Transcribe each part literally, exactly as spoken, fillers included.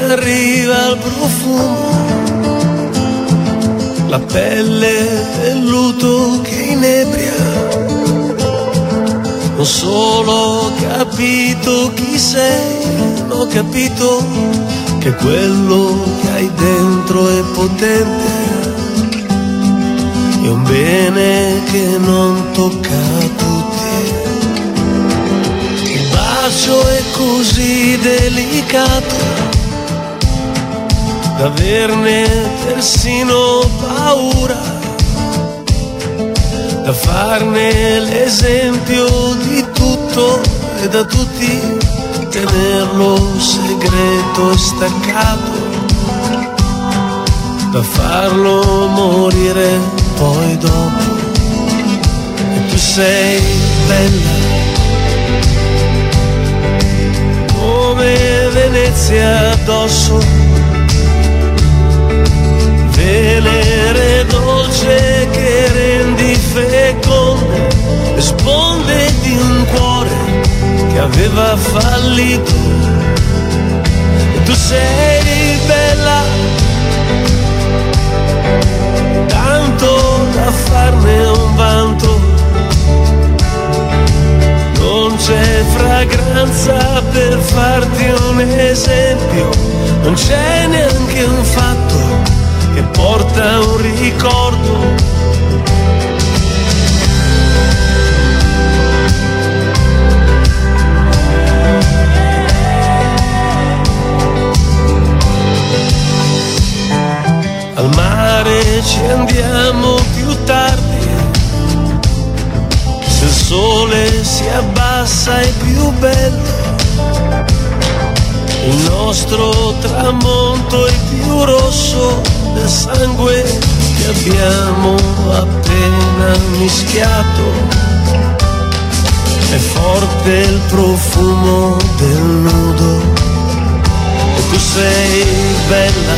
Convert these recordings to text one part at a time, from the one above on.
arriva il profumo, la pelle del luto che inebria. Non solo ho capito chi sei, ma ho capito che quello che hai dentro è potente. È un bene che non tocca a tutti. Il bacio è così delicato da averne persino paura, da farne l'esempio di tutto e da tutti tenerlo segreto e staccato, da farlo morire poi dopo. E tu sei bella come Venezia addosso, Venere dolce che rendi feconde le sponde di un cuore che aveva fallito. E tu sei bella tanto da farne un vanto. Non c'è fragranza per farti un esempio, non c'è neanche un fatto che porta un ricordo. Al mare ci andiamo più tardi, se il sole si abbassa è più bello. Il nostro tramonto è più rosso del sangue che abbiamo appena mischiato. È forte il profumo del nudo e tu sei bella,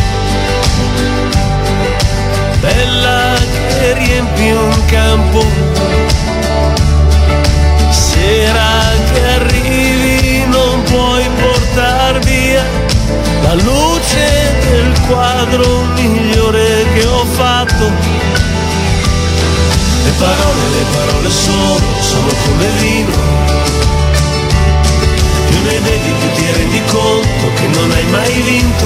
bella che riempi un campo. Sera che arrivi non puoi portar via la luce del quadro migliore che ho fatto. Le parole, le parole sono, sono come vino. Più ne bevi più ti rendi conto che non hai mai vinto.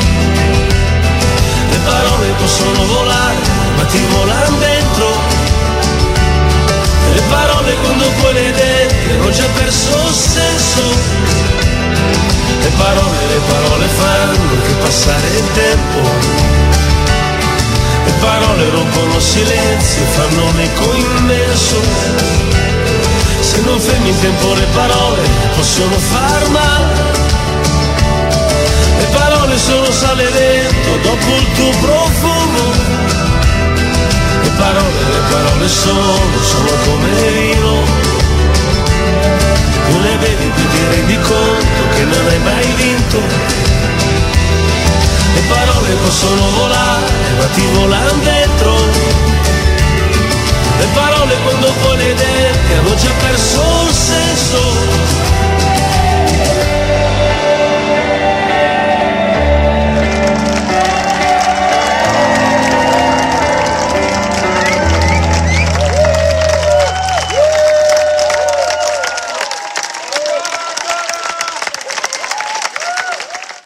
Le parole possono volare, ma ti volano dentro. Le parole quando poi le detti hanno già perso senso. Le parole, le parole fanno che passare il tempo. Le parole rompono silenzio e fanno un eco immenso. Se non fermi in tempo le parole possono far male. Le parole sono sale dentro dopo il tuo profumo. Le parole, le parole sono, sono come vino. Più ne bevi più ti rendi conto che non hai mai vinto. Le parole possono volare ma ti volano dentro. Le parole quando poi le detti hanno già perso